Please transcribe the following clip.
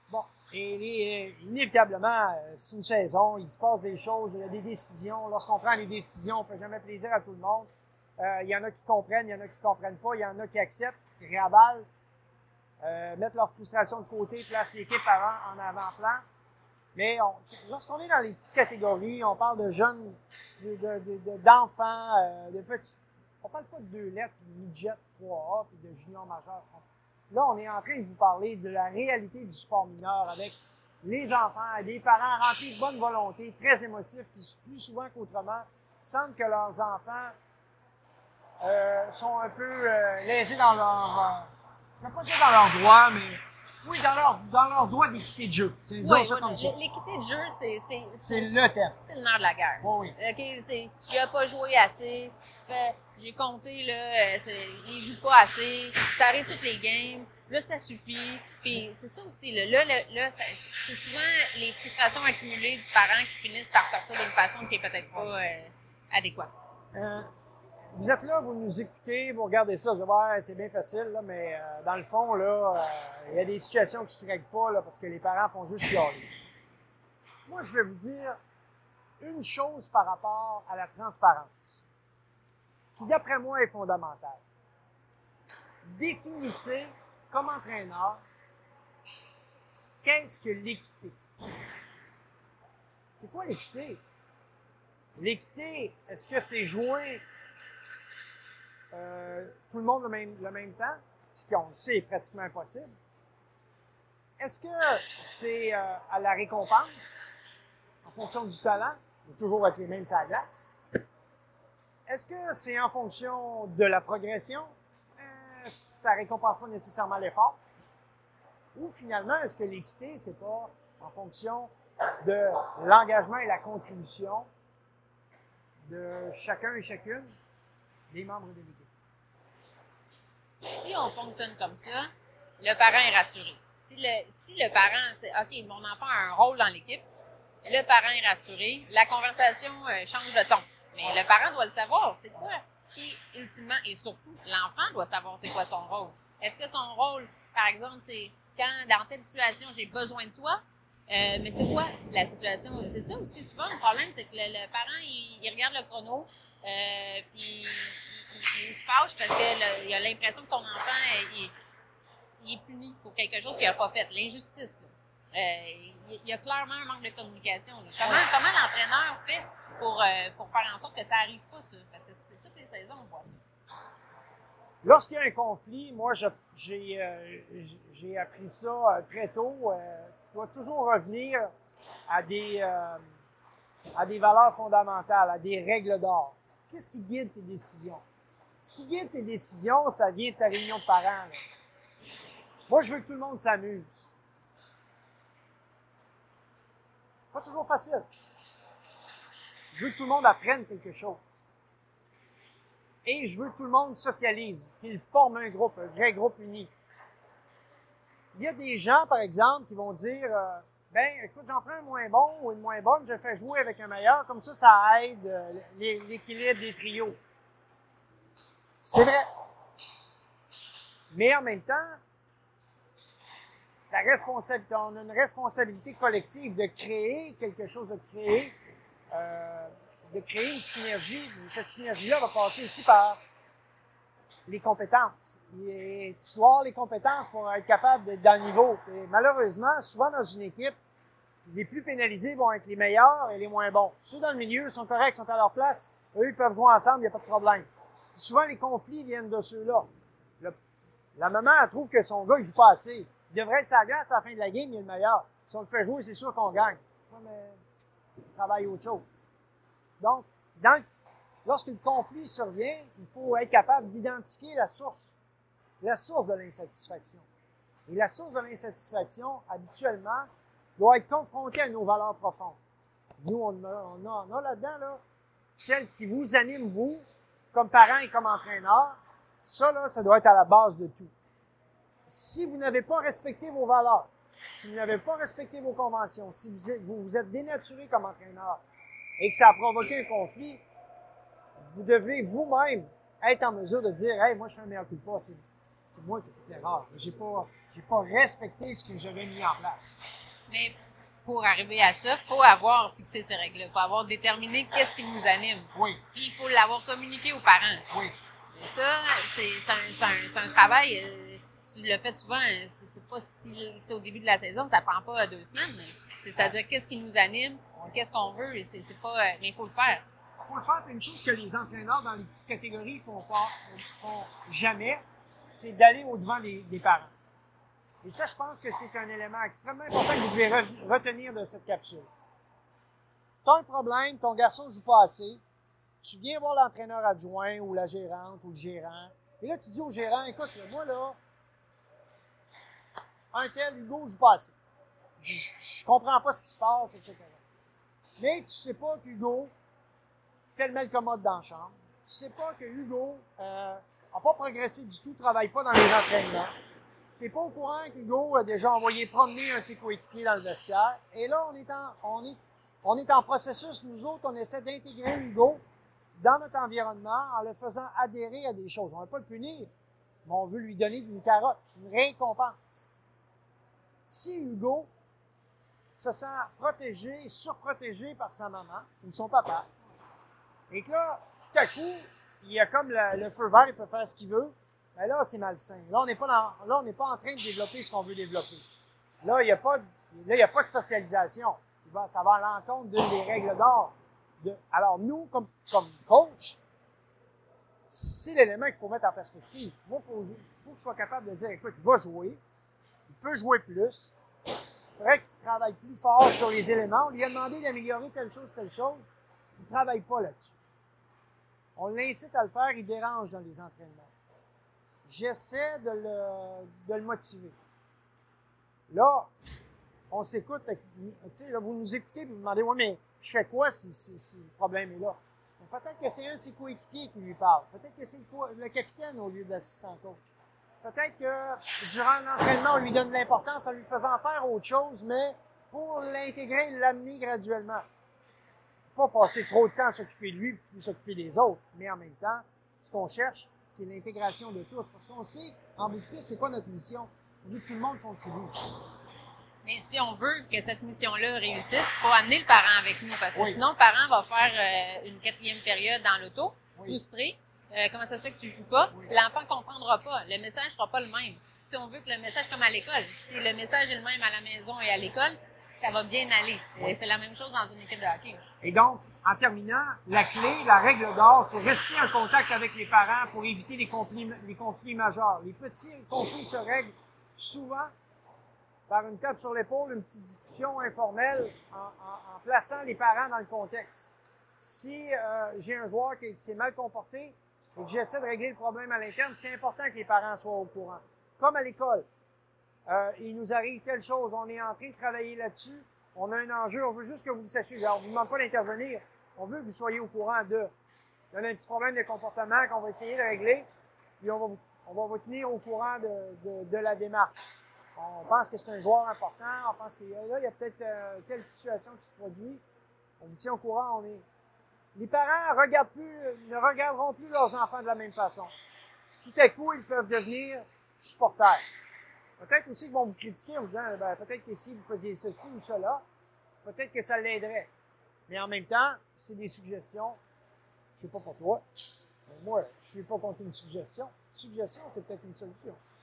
Bon, et inévitablement, c'est une saison, il se passe des choses, il y a des décisions. Lorsqu'on prend des décisions, on fait jamais plaisir à tout le monde. Il y en a qui comprennent, il y en a qui comprennent pas, il y en a qui acceptent, réabalent, mettent leur frustration de côté, placent l'équipe en avant-plan. Mais lorsqu'on est dans les petites catégories, on parle de jeunes, d'enfants, de petits. On parle pas de 2 lettres, de midget 3A, puis de junior majeur. Là, on est en train de vous parler de la réalité du sport mineur avec les enfants, des parents remplis de bonne volonté, très émotifs, qui plus souvent qu'autrement sentent que leurs enfants sont un peu lésés dans leur... je ne vais pas dire dans leur droit, mais oui, dans leur droit d'équité de jeu. Oui, l'équité de jeu, c'est le thème. C'est le nerf de la guerre. Oui. OK, il a pas joué assez. J'ai compté, là, il joue pas assez. Ça arrive toutes les games. Là, ça suffit. Puis c'est ça aussi, là, c'est souvent les frustrations accumulées du parent qui finissent par sortir d'une façon qui est peut-être pas adéquate. Vous êtes là, vous nous écoutez, vous regardez ça, vous dites, ouais, c'est bien facile, là, mais dans le fond, là, il y a des situations qui se règlent pas, là, parce que les parents font juste chialer. Moi, je vais vous dire une chose par rapport à la transparence, qui, d'après moi, est fondamentale. Définissez, comme entraîneur, qu'est-ce que l'équité? C'est quoi l'équité? L'équité, est-ce que c'est jouer tout le monde le même temps, ce qu'on le sait est pratiquement impossible? Est-ce que c'est à la récompense, en fonction du talent, ou toujours être les mêmes sur la glace? Est-ce que c'est en fonction de la progression? Ça récompense pas nécessairement l'effort? Ou finalement, est-ce que l'équité, c'est pas en fonction de l'engagement et la contribution de chacun et chacune des membres de l'équipe? Si on fonctionne comme ça, le parent est rassuré. Si le parent, c'est OK, mon enfant a un rôle dans l'équipe, le parent est rassuré, la conversation change de ton. Mais le parent doit le savoir, c'est quoi? Et ultimement, et surtout, l'enfant doit savoir c'est quoi son rôle. Est-ce que son rôle, par exemple, c'est quand dans telle situation, j'ai besoin de toi, mais c'est quoi la situation? C'est ça aussi, souvent, le problème, c'est que le parent, il regarde le chrono, puis il se fâche parce qu'il a l'impression que son enfant, il est puni pour quelque chose qu'il n'a pas fait. L'injustice, là. Il y a clairement un manque de communication. Comment l'entraîneur fait pour faire en sorte que ça n'arrive pas, ça? Parce que c'est toutes les saisons, on voit ça. Lorsqu'il y a un conflit, moi, j'ai appris ça très tôt. Tu dois toujours revenir à des valeurs fondamentales, à des règles d'or. Qu'est-ce qui guide tes décisions? Ce qui guide tes décisions, ça vient de ta réunion de parents, là. Moi, je veux que tout le monde s'amuse. Pas toujours facile. Je veux que tout le monde apprenne quelque chose. Et je veux que tout le monde socialise, qu'il forme un groupe, un vrai groupe uni. Il y a des gens, par exemple, qui vont dire, écoute, j'en prends un moins bon ou une moins bonne, je fais jouer avec un meilleur, comme ça aide l'équilibre des trios. C'est vrai. Mais en même temps, on a une responsabilité collective de créer quelque chose, de créer une synergie. Mais cette synergie-là va passer aussi par les compétences. Et tu dois avoir les compétences pour être capable d'être dans le niveau. Et malheureusement, souvent dans une équipe, les plus pénalisés vont être les meilleurs et les moins bons. Ceux dans le milieu sont corrects, sont à leur place. Eux, ils peuvent jouer ensemble, il n'y a pas de problème. Puis souvent, les conflits viennent de ceux-là. La maman, elle trouve que son gars, il joue pas assez. Il devrait être sa glace à la fin de la game, il est le meilleur. Si on le fait jouer, c'est sûr qu'on gagne. Ouais, mais il travaille autre chose. Donc, lorsque le conflit survient, il faut être capable d'identifier la source de l'insatisfaction. Et la source de l'insatisfaction, habituellement, doit être confrontée à nos valeurs profondes. Nous, on a là-dedans, là, celle qui vous anime, vous, comme parent et comme entraîneur. Ça doit être à la base de tout. Si vous n'avez pas respecté vos valeurs, si vous n'avez pas respecté vos conventions, si vous vous êtes dénaturé comme entraîneur et que ça a provoqué un conflit, vous devez vous-même être en mesure de dire « Hey, moi, je fais un meilleur culpa, c'est moi qui ai fait l'erreur. J'ai pas respecté ce que j'avais mis en place. Mais pour arriver à ça, il faut avoir fixé ces règles-là. Il faut avoir déterminé qu'est-ce qui nous anime. Oui. Puis il faut l'avoir communiqué aux parents. Oui. Et ça, c'est un travail. Tu le fais souvent, c'est pas si au début de la saison, ça prend pas 2 semaines. C'est-à-dire qu'est-ce qui nous anime, qu'est-ce qu'on veut, et c'est pas. Mais il faut le faire. Il faut le faire, puis une chose que les entraîneurs dans les petites catégories font jamais, c'est d'aller au-devant des parents. Et ça, je pense que c'est un élément extrêmement important que vous devez retenir de cette capsule. Tu as un problème, ton garçon ne joue pas assez, tu viens voir l'entraîneur adjoint ou la gérante ou le gérant, et là, tu dis au gérant, écoute, moi là, un tel, Hugo, je joue pas assez. Je comprends pas ce qui se passe, etc. Mais tu sais pas qu'Hugo fait le mal commode dans la chambre. Tu sais pas que Hugo a pas progressé du tout, travaille pas dans les entraînements. T'es pas au courant qu'Hugo a déjà envoyé promener un de ses coéquipiers dans le vestiaire. Et là, on est en processus, nous autres, on essaie d'intégrer Hugo dans notre environnement en le faisant adhérer à des choses. On ne va pas le punir, mais on veut lui donner une carotte, une récompense. Si Hugo se sent protégé, surprotégé par sa maman ou son papa, et que là, tout à coup, il a comme le feu vert, il peut faire ce qu'il veut, ben là, c'est malsain. Là, on n'est pas en train de développer ce qu'on veut développer. Là, il n'y a pas de socialisation. Ça va à l'encontre d'une des règles d'or. Alors, nous, comme coach, c'est l'élément qu'il faut mettre en perspective. Moi, il faut que je sois capable de dire, écoute, il va jouer, il peut jouer plus, il faudrait qu'il travaille plus fort sur les éléments. On lui a demandé d'améliorer telle chose. Il ne travaille pas là-dessus. On l'incite à le faire, il dérange dans les entraînements. J'essaie de le motiver. Là, on s'écoute, tu sais, là, vous nous écoutez et vous demandez, ouais, mais je fais quoi si le problème est là? Peut-être que c'est un de ses coéquipiers qui lui parle. Peut-être que c'est le capitaine au lieu de l'assistant coach. Peut-être que durant l'entraînement, on lui donne de l'importance en lui faisant faire autre chose, mais pour l'intégrer, l'amener graduellement. Pas passer trop de temps à s'occuper de lui puis s'occuper des autres. Mais en même temps, ce qu'on cherche, c'est l'intégration de tous. Parce qu'on sait, en bout de piste, c'est quoi notre mission? On veut que tout le monde contribue. Mais si on veut que cette mission-là réussisse, il faut amener le parent avec nous. Parce que Oui. sinon, le parent va faire une 4e période dans l'auto, frustré. Comment ça se fait que tu joues pas? Oui. L'enfant comprendra pas. Le message sera pas le même. Si on veut que le message, comme à l'école, si le message est le même à la maison et à l'école, ça va bien aller. Oui. C'est la même chose dans une équipe de hockey. Et donc, en terminant, la clé, la règle d'or, c'est rester en contact avec les parents pour éviter les conflits majeurs. Les petits conflits se règlent souvent par une tape sur l'épaule, une petite discussion informelle en plaçant les parents dans le contexte. Si j'ai un joueur qui s'est mal comporté et que j'essaie de régler le problème à l'interne, c'est important que les parents soient au courant. Comme à l'école. Il nous arrive telle chose, on est en train de travailler là-dessus, on a un enjeu, on veut juste que vous le sachiez. Alors, on ne vous demande pas d'intervenir, on veut que vous soyez au courant de. Il y a un petit problème de comportement qu'on va essayer de régler, puis on va vous tenir au courant de la démarche. On pense que c'est un joueur important, on pense qu'il y a peut-être telle situation qui se produit, on vous tient au courant, Les parents ne regarderont plus leurs enfants de la même façon. Tout à coup, ils peuvent devenir supporters. Peut-être aussi qu'ils vont vous critiquer en vous disant, peut-être que si vous faisiez ceci ou cela, peut-être que ça l'aiderait. Mais en même temps, c'est des suggestions. Je sais pas pour toi, mais moi, je suis pas contre une suggestion. Suggestion, c'est peut-être une solution.